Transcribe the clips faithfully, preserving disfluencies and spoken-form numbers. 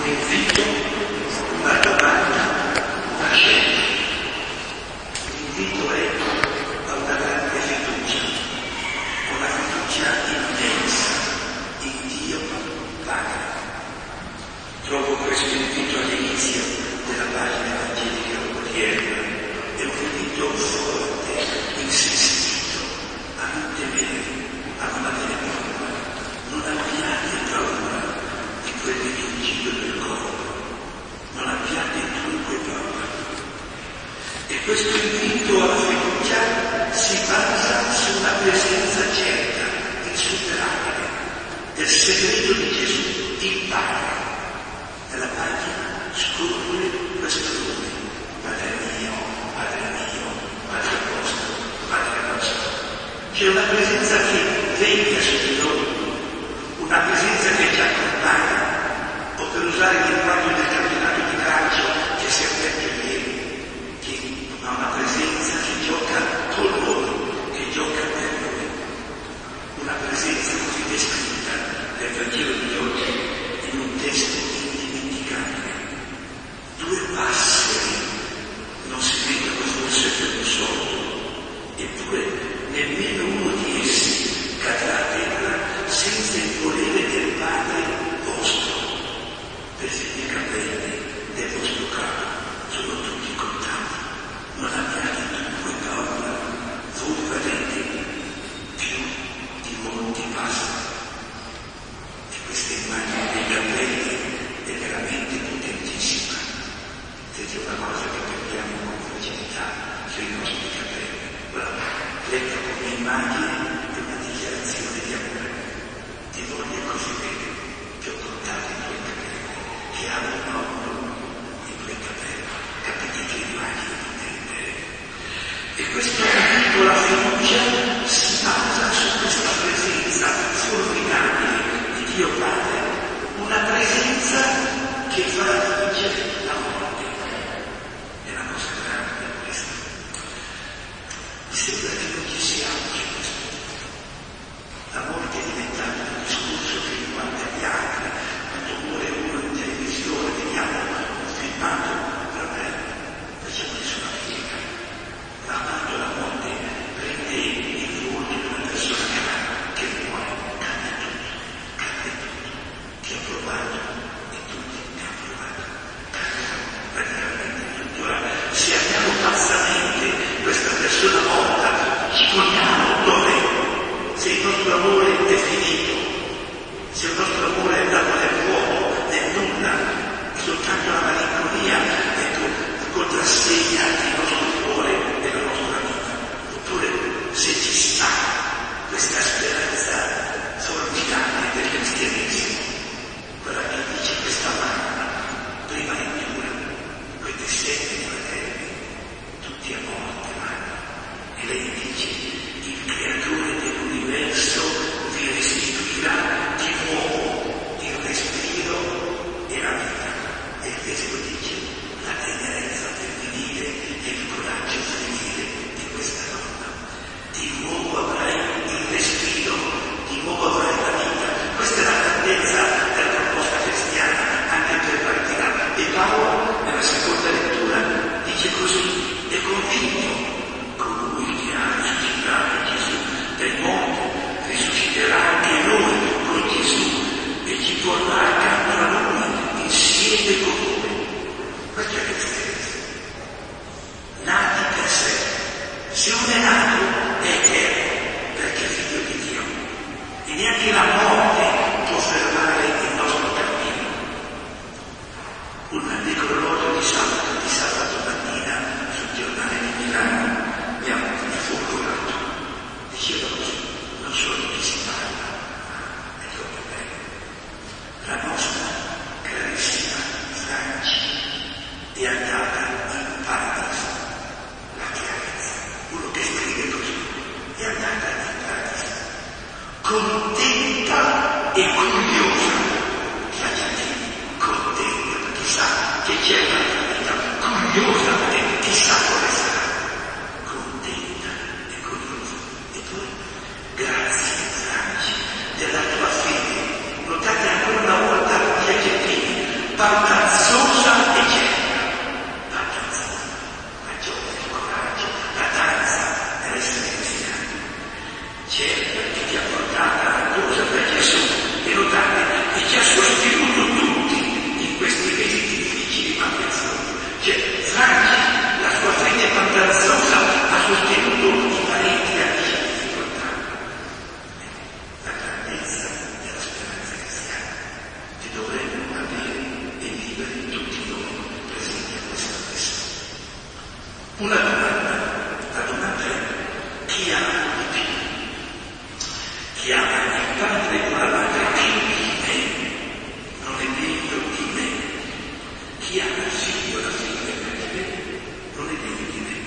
invito, una domanda, una scelta. L'invito è a una grande fiducia, una fiducia immensa in Dio Padre. Trovo questo invito all'inizio della pagina evangelica odierna. È un invito forte, insistito, a non temere, a non avere paura, non abbiate paura di quelli che uccidono il corpo, non abbiate dunque paura. E questo invito alla fiducia si basa su una presenza certa, insuperabile, del segreto di Gesù, il Padre. Nella pagina scorre questo nome, Padre mio, Padre mio, Padre vostro, Padre nostro. C'è una presenza che veglia su di noi, una presenza che ci accompagna, o per usare il linguaggio del campionato di calcio che si è aperto ieri, che ha una presenza che gioca con noi, che gioca per noi. Una presenza così descritta nel Vangelo di oggi in un testo indimenticabile. Due passeri non si vedono forse per un soldo, eppure nemmeno uno di essi cadrà a terra senza il volere del Padre vostro. Persino i capelli del vostro capo sono tutti contati. Non abbiate dunque paura, voi valete più di molti passeri. E questa immagine dei capelli è veramente potentissima. Ed è una cosa che prendiamo con facilità sui nostri capelli. Ora, leggo come immagine è una dichiarazione di amore. Ti voglio così bene che ho contato i tuoi capelli, che amo i tuoi capelli. Capite che immagine potente. E questo invito alla fiducia si basa su questa presenza formidabile di Dio Padre, una presenza che fa vincere la morte. È una cosa grande questa. Mi sembra che non ci sia oggi questo. La morte è diventata un discorso che riguarda gli altri. Quando muore uno in televisione, vediamo un filmato, vabbè, facciamo nessuna piega. Quando la morte prende il ruolo di una persona che muore, cambia tutto, cambia tutto. Chi ha provato e tutti ne hanno provato, cambia praticamente tutto. Ora, se amiamo pazzamente questa persona morta, ci vogliamo dove? Se il nostro amore è finito, se il nostro amore è andato nel vuoto, nel nulla, e soltanto la malinconia, ecco, contrassegna il nostro cuore e la nostra vita. Oppure se ci sta questa speranza formidabile del cristianesimo, quella che dice questa mamma, prima lettura, questi sette fratelli, tutti a morte, mamma, e lei dice, il creatore dell'universo vi restituirà di nuovo il respiro e la vita. E il testo dice, la tenerezza del venire e il coraggio femminile di questa donna. Di nuovo avrai il respiro, di nuovo avrai la vita. Questa è la grandezza della proposta cristiana anche per partire. E Paolo, nella seconda lettura, dice così, è convinto, colui che ha risuscitato Gesù dai morti, risusciterà anche noi con Gesù e ci porrà accanto a noi insieme con lui. Questa è l'esistenza. Nati per sé. Se uno è nato è eterno, perché è figlio di Dio. E neanche la morte può fermare il nostro cammino. Un necrologio di sabato, di sabato mattina sul giornale di Milano mi ha folgorato. Diceva così, non so di chi si parla, ma è troppo bello. La nostra carissima Franci è andata in paradiso. La chiarezza, uno che scrive così, è andata in paradiso. Contenta e curiosa, gli aggettivi, contenta perché sa che c'è una vita, curiosa perché chissà come sarà. Contenta e curiosa. E poi, grazie Franci della tua fede. Notate ancora una volta gli aggettivi, vantaggiosa e certa. Vantaggiosa, la gioia, il coraggio, la danza dell'essere cristiani. Certa che ti ha portata a cosa per Gesù, e notate che ci ha sostenuto tutti in questi mesi di difficili mancanzoni. Cioè, fragili, la sua fede vantaggiosa ha sostenuto i parenti a difficoltà. La grandezza della speranza cristiana che dovremmo avere e vivere tutti noi presenti a questa messa. Una domanda, la domanda è: chi ama di più? Chi ama il padre o la madre più di me non è degno di me. Chi ama il figlio o la figlia più di me non è degno di me.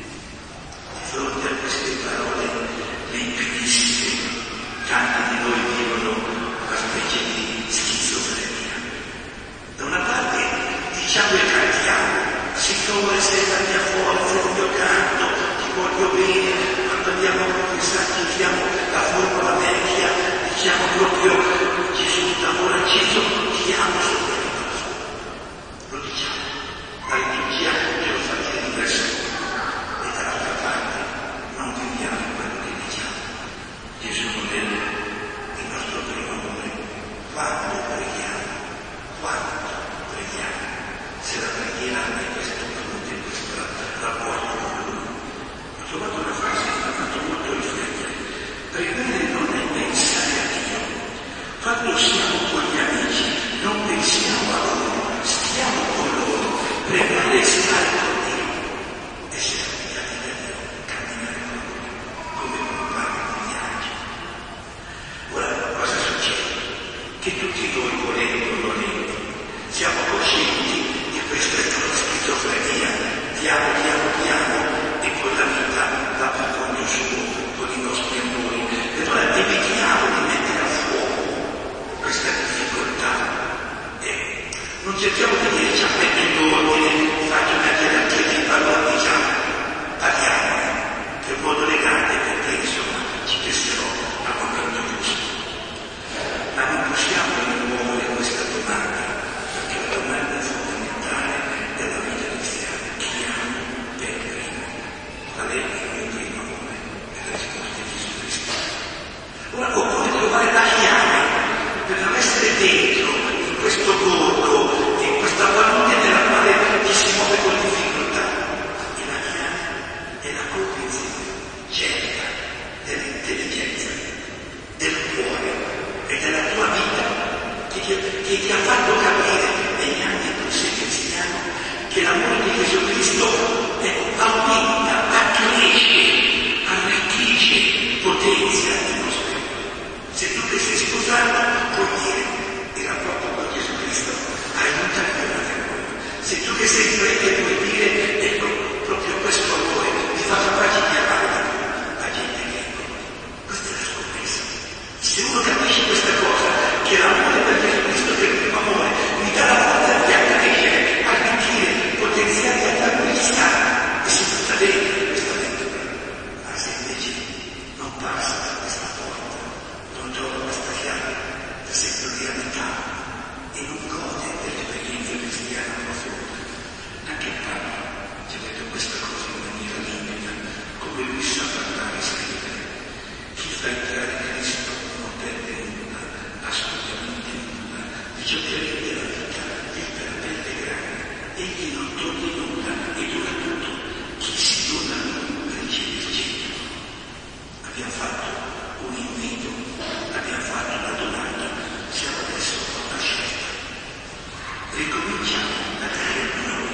Di fronte a queste parole limpidissime, tanti di noi vivono una specie di schizofrenia. Da una parte diciamo e cantiamo: Signore, sei la mia forza, il mio canto, ti voglio bene. Quando andiamo a confessarci usiamo la formula vecchia, diciamo proprio: Gesù, d'amore acceso, ti amo sopra di tutto. Lo diciamo, la liturgia ce lo fa dire diversamente. E dall'altra parte non viviamo quello che diciamo. Gesù non è il nostro primo amore. Quando preghiamo, quando preghiamo, se la preghiera è questo, questo rapporto con Lui. Ho trovato una frase che mi ha fatto molto riflettere. Pregare non è pensare a Dio. Quando siamo con gli amici non pensiamo a loro, stiamo con loro. Pregare è stare con Dio. Essere affidati da Dio, camminare con Lui, come compagni di viaggio. Ora, cosa succede? Che tutti noi, volenti o nolenti, siamo coscienti di questa schizofrenia. Diamo, diamo, diamo, e poi la vita va per conto suo, con i nostri amori. E allora evitiamo di mettere a fuoco questa difficoltà. E non cerchiamo di dire: ci metto in ordine, faccio una gerarchia di valori, diciamo, parliamo, che è un modo elegante, perché insomma ci penserò al momento giusto. Ma non possiamo rimuovere questa domanda, perché la domanda è fondamentale della vita cristiana. Chi amo per primo? Qual è il mio primo amore? E la risposta è Gesù Cristo. Ora occorre trovare la chiave per non essere dentro in questo borgo, in questa palude nella quale ci si muove con difficoltà. E la chiave è la convinzione certa dell'intelligenza, del cuore e della tua vita, che ti, che ti ha fatto capire negli anni che tu sei cristiano che l'amore di Gesù Cristo è, aumenta, accresce, arricchisce, potenzia il nostro amore. Se tu che sei sposato puoi dire: il rapporto con Gesù Cristo aiutami a amare lui. Se tu che sei prete puoi dire: ecco, proprio questo amore mi fa capace di amare da lui la gente che è con me. Questa è la scommessa. Se uno capisce questa cosa, che l'amore per Gesù Cristo è il primo amore, mi dà la forza di accrescere, arricchire, potenziare, a dar vista, e si butta dentro questa avventura. Ma se invece non passa da questa porta, non trova questa chiave, da sempre realtà, e non gode dell'esperienza cristiana profonda. Anche Paolo ci ha detto questa cosa in maniera limpida, come lui sa parlare e scrivere. Chi fa entrare Cristo non perde nulla, assolutamente nulla, di ciò che rende la vita liberamente grande. Egli non toglie nulla e dura tutto. Chi si dona a lui riceve il cielo. Abbiamo fatto un invito, abbiamo fatto una domanda, siamo adesso a una scelta. Ricominciamo a dire noi.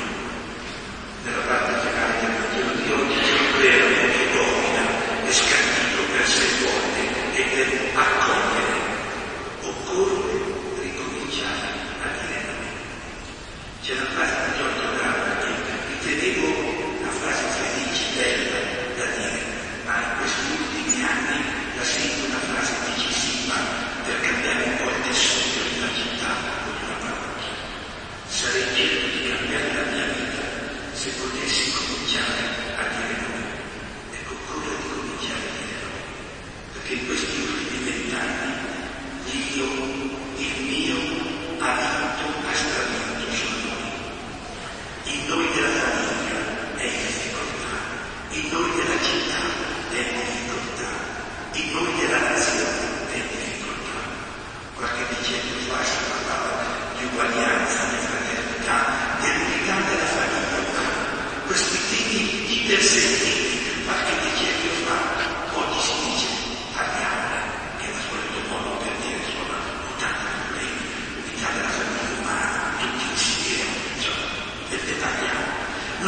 Nella parte finale del Vangelo di oggi c'è un verbo che domina, è scandito per sei volte e deve accogliere. Occorre ricominciare a dire noi. C'è una frase di Giorgio Bravo che ritenevo una frase felice, bella da dire, ma in questi ultimi anni la sento una frase decisiva per cambiare un po' il tessuto di una città o di una parrocchia.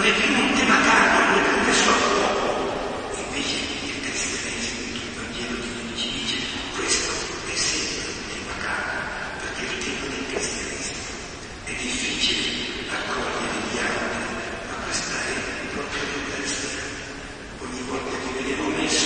non è più un tema caro, non è più messo a fuoco. Invece il cristianesimo, il Vangelo di Luigi ci dice questo è sempre un tema caro, perché il tema del cristianesimo è difficile accogliere gli altri, ma questa è proprio l'Eucaristia. Ogni volta che vedevo messo